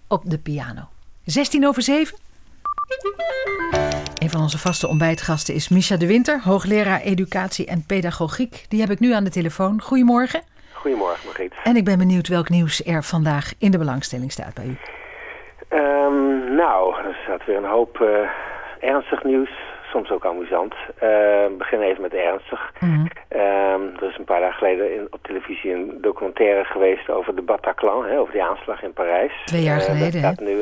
op de piano. 6:16. Een van onze vaste ontbijtgasten is Mischa de Winter, hoogleraar educatie en pedagogiek. Die heb ik nu aan de telefoon. Goedemorgen. Goedemorgen, Margriet. En ik ben benieuwd welk nieuws er vandaag in de belangstelling staat bij u. Er staat weer een hoop ernstig nieuws, soms ook amusant. We beginnen even met ernstig. Mm-hmm. Er is een paar dagen geleden op televisie een documentaire geweest over de Bataclan, over die aanslag in Parijs. 2 jaar geleden, Er staat nu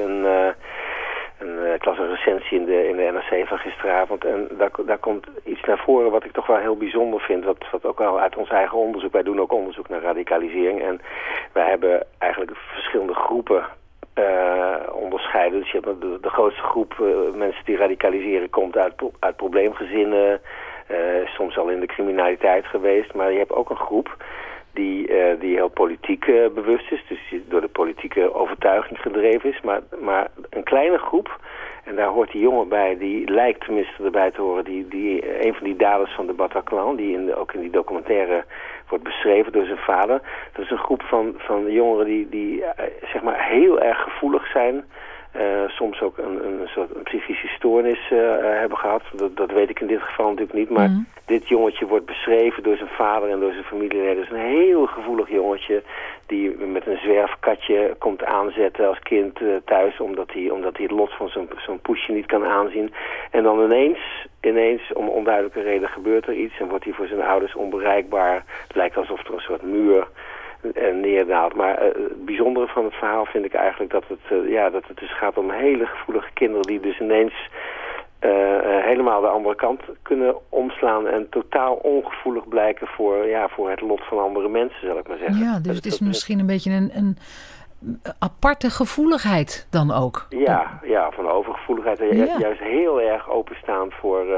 ik las een recensie in de NRC van gisteravond en daar komt iets naar voren wat ik toch wel heel bijzonder vind. Wat ook wel uit ons eigen onderzoek, wij doen ook onderzoek naar radicalisering en wij hebben eigenlijk verschillende groepen onderscheiden. Dus je hebt de grootste groep mensen die radicaliseren komt uit probleemgezinnen, soms al in de criminaliteit geweest, maar je hebt ook een groep die heel politiek bewust is, dus die door de politieke overtuiging gedreven is, maar een kleine groep, en daar hoort die jongen bij, die lijkt tenminste erbij te horen, die een van die daders van de Bataclan, die ook in die documentaire wordt beschreven door zijn vader. Dat is een groep van jongeren die zeg maar heel erg gevoelig zijn, soms ook een soort psychische stoornis hebben gehad. Dat weet ik in dit geval natuurlijk niet, maar dit jongetje wordt beschreven door zijn vader en door zijn familieleden. Het is een heel gevoelig jongetje die met een zwerfkatje komt aanzetten als kind thuis, omdat hij het lot van zo'n poesje niet kan aanzien. En dan ineens, om onduidelijke reden gebeurt er iets en wordt hij voor zijn ouders onbereikbaar. Het lijkt alsof er een soort muur neerdaalt. Maar het bijzondere van het verhaal vind ik eigenlijk dat het dus gaat om hele gevoelige kinderen die dus ineens helemaal de andere kant kunnen omslaan en totaal ongevoelig blijken voor het lot van andere mensen, zal ik maar zeggen. Ja, dus het is misschien een beetje een aparte gevoeligheid dan ook. Ja, van overgevoeligheid. Ja. Juist heel erg openstaan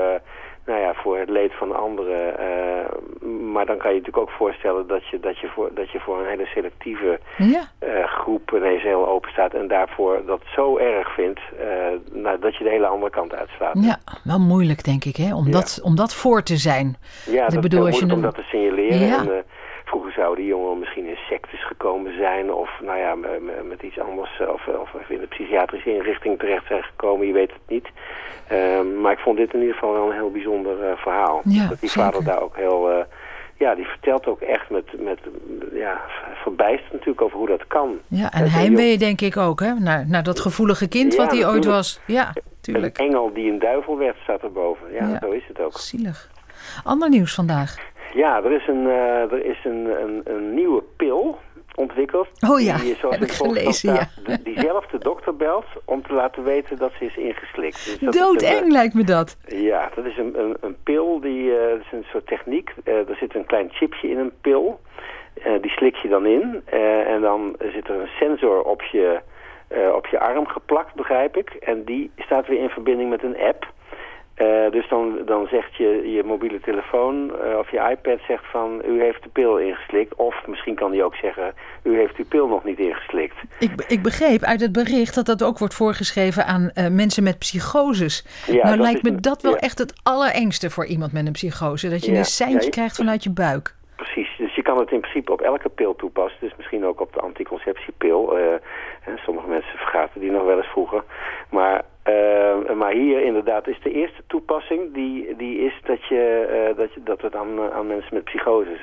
voor het leed van anderen. Maar dan kan je natuurlijk ook voorstellen dat je voor een hele selectieve groep ineens heel open staat en daarvoor dat zo erg vindt dat je de hele andere kant uitslaat. Ja, wel moeilijk denk ik, hè? Om dat voor te zijn. Ja, dat is heel moeilijk om dat te signaleren. Ja. En, vroeger zouden die jongen misschien in sectes gekomen zijn of met iets anders of in de psychiatrische inrichting terecht zijn gekomen, je weet het niet. Maar ik vond dit in ieder geval wel een heel bijzonder verhaal. Ja, dat die zeker. vader daar ook heel die vertelt ook echt met verbijsterd natuurlijk over hoe dat kan. Ja, en heimwee denk ik ook, hè? Naar dat gevoelige kind wat hij ooit was. Ja, tuurlijk. Een engel die een duivel werd, staat erboven. Ja, zo is het ook. Zielig. Ander nieuws vandaag. Ja, er is een nieuwe pil ontwikkeld. Oh ja, die, heb ik gelezen, diezelfde dokter belt om te laten weten dat ze is ingeslikt. Dus doodeng lijkt me dat. Ja, dat is een pil, dat is een soort techniek. Er zit een klein chipje in een pil. Die slik je dan in. En dan zit er een sensor op je arm geplakt, begrijp ik. En die staat weer in verbinding met een app. Dus dan zegt je mobiele telefoon of je iPad zegt van u heeft de pil ingeslikt. Of misschien kan die ook zeggen u heeft uw pil nog niet ingeslikt. Ik begreep uit het bericht dat ook wordt voorgeschreven aan mensen met psychoses. Ja, lijkt me dat wel echt het allerengste voor iemand met een psychose. Dat je een seintje krijgt vanuit je buik. Precies, dus je kan het in principe op elke pil toepassen. Dus misschien ook op de anticonceptiepil. Sommige mensen vergaten die nog wel eens vroeger. Maar hier inderdaad is de eerste toepassing die is dat het aan mensen met psychoses.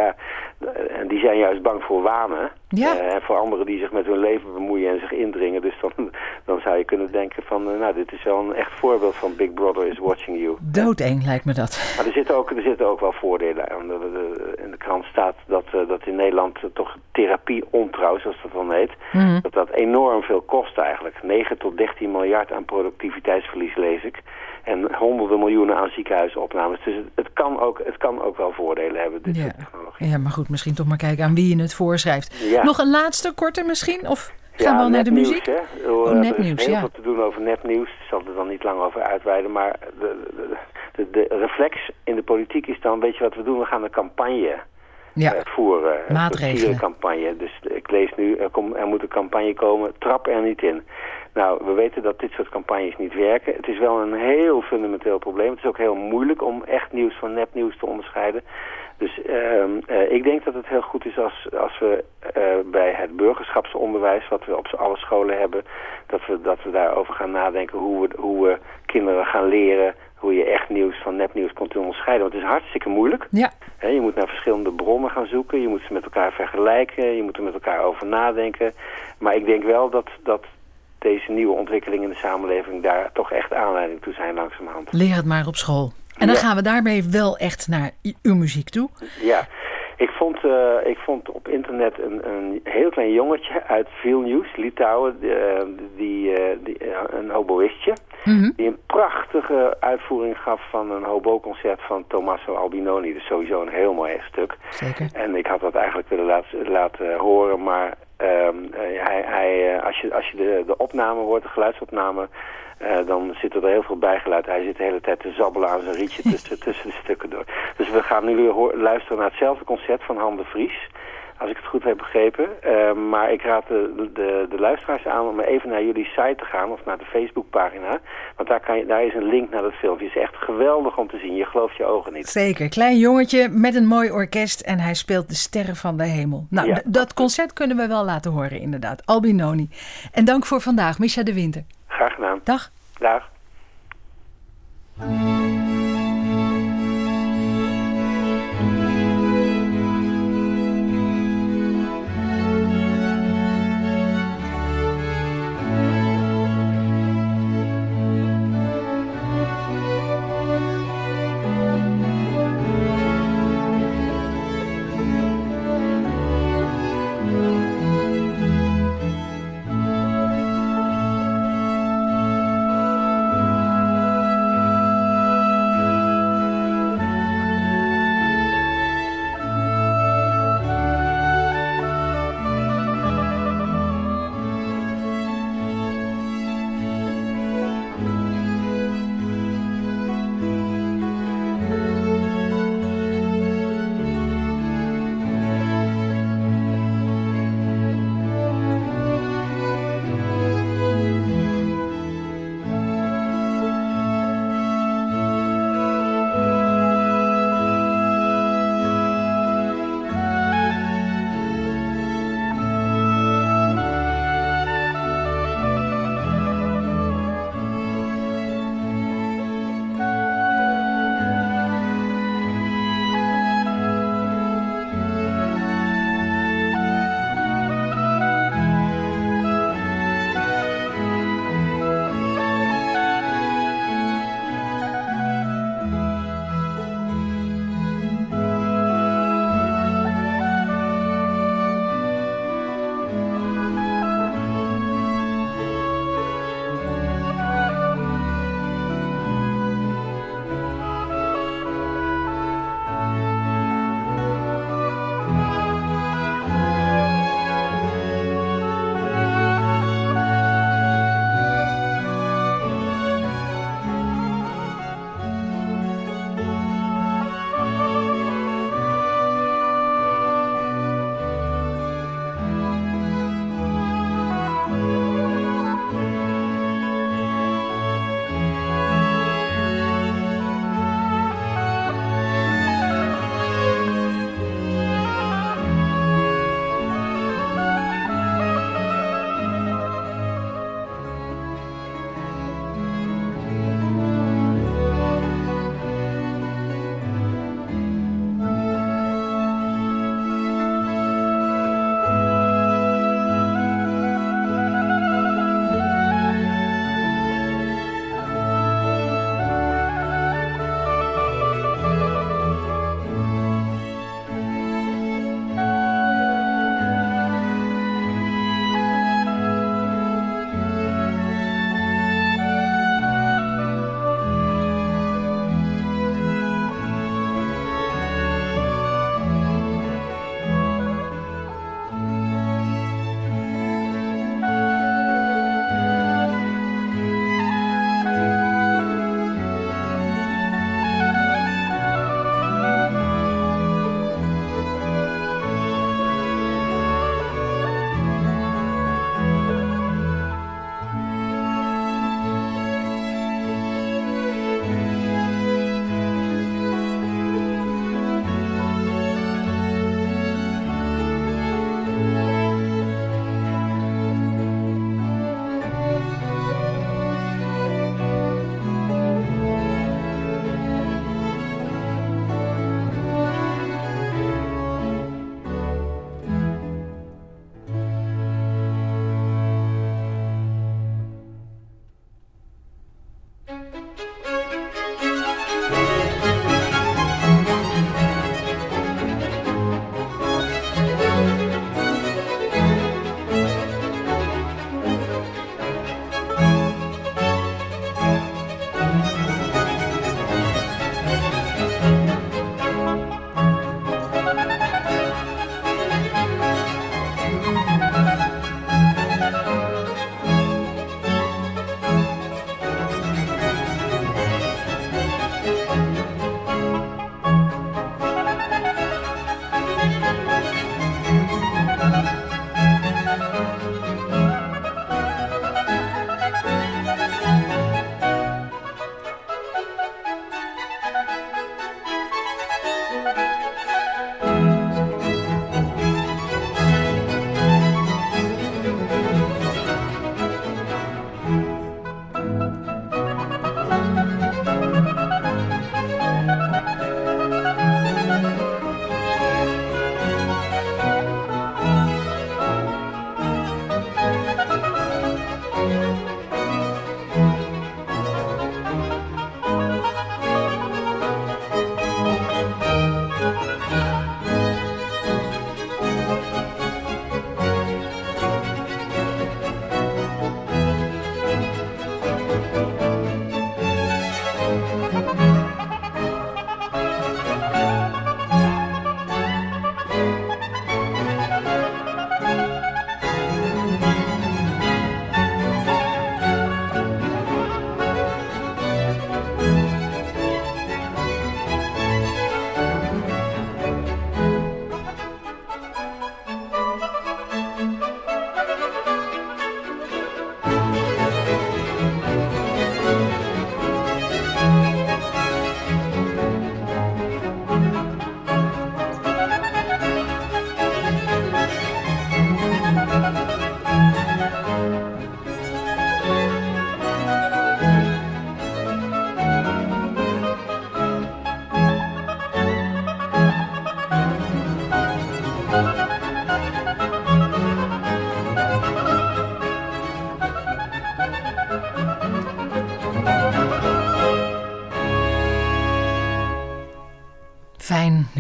En die zijn juist bang voor wanen. Ja. En voor anderen die zich met hun leven bemoeien en zich indringen. Dus dan zou je kunnen denken van dit is wel een echt voorbeeld van Big Brother is watching you. Doodeng lijkt me dat. Maar er zitten ook wel voordelen aan. In de krant staat dat in Nederland toch therapie ontrouw, zoals dat dan heet, dat enorm veel kost eigenlijk. 9 tot 13 miljard aan productiviteitsverlies lees ik. En honderden miljoenen aan ziekenhuisopnames. Dus het kan ook wel voordelen hebben, dit soort technologie. Ja, maar goed, misschien toch maar kijken aan wie je het voorschrijft. Ja. Nog een laatste, korte misschien? Of gaan we al naar de muziek? Hè? Nepnieuws, er is heel veel te doen over nepnieuws. Ik zal er dan niet lang over uitweiden. Maar de reflex in de politiek is dan, weet je wat we doen? We gaan een campagne voeren. Maatregelen. Een campagne. Dus ik lees nu, er moet een campagne komen. Trap er niet in. Nou, we weten dat dit soort campagnes niet werken. Het is wel een heel fundamenteel probleem. Het is ook heel moeilijk om echt nieuws van nepnieuws te onderscheiden. Dus ik denk dat het heel goed is als we bij het burgerschapsonderwijs, wat we op alle scholen hebben, dat we daarover gaan nadenken hoe we kinderen gaan leren hoe je echt nieuws van nepnieuws kunt onderscheiden. Want het is hartstikke moeilijk. Ja. Je moet naar verschillende bronnen gaan zoeken. Je moet ze met elkaar vergelijken. Je moet er met elkaar over nadenken. Maar ik denk wel dat deze nieuwe ontwikkelingen in de samenleving daar toch echt aanleiding toe zijn langzamerhand. Leer het maar op school. En dan gaan we daarmee wel echt naar uw muziek toe. Ja. Ik vond op internet een heel klein jongetje uit Vilnius, Litouwen, een hoboïstje, die een prachtige uitvoering gaf van een hobo-concert van Tommaso Albinoni. Dus sowieso een heel mooi stuk. Zeker. En ik had dat eigenlijk willen laten horen, maar als je de opname hoort, de geluidsopname, dan zit er heel veel bijgeluid. Hij zit de hele tijd te zabbelen aan zijn rietje tussen de stukken door. Dus we gaan nu weer luisteren naar hetzelfde concert van Han de Vries, als ik het goed heb begrepen. Maar ik raad de luisteraars aan om even naar jullie site te gaan, of naar de Facebookpagina. Want daar is een link naar dat filmpje. Het is echt geweldig om te zien. Je gelooft je ogen niet. Zeker. Klein jongetje met een mooi orkest en hij speelt de sterren van de hemel. Nou, ja, dat concert kunnen we wel laten horen, inderdaad. Albinoni. En dank voor vandaag, Misja de Winter. Graag gedaan. Dag. Dag.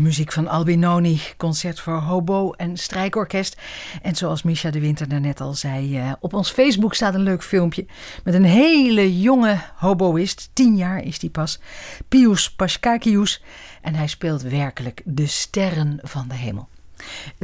muziek van Albinoni, concert voor hobo en strijkorkest. En zoals Misha de Winter daarnet al zei, op ons Facebook staat een leuk filmpje met een hele jonge hoboïst. 10 jaar is die pas, Pius Paschkakius. En hij speelt werkelijk de sterren van de hemel.